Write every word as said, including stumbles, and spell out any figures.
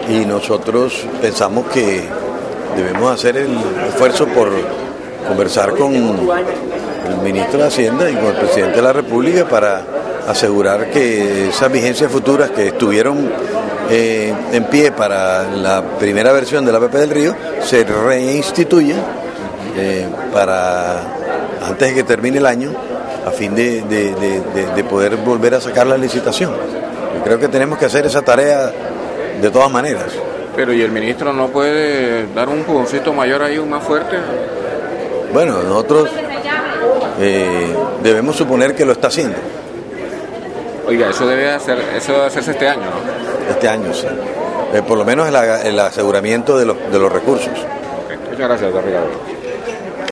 y nosotros pensamos que debemos hacer el esfuerzo por conversar con el ministro de Hacienda y con el presidente de la República para asegurar que esas vigencias futuras que estuvieron eh, en pie para la primera versión de la A P P del Río se reinstituyan eh, para antes de que termine el año, a fin de, de, de, de, de poder volver a sacar la licitación. Yo creo que tenemos que hacer esa tarea de todas maneras. Pero ¿y el ministro no puede dar un empujoncito mayor ahí, más fuerte? Bueno, nosotros eh, debemos suponer que lo está haciendo. Oiga, eso debe hacer, eso debe hacerse este año, ¿no? Este año, sí. Eh, por lo menos el, el aseguramiento de los, de los recursos. Okay. Muchas gracias, don Ricardo.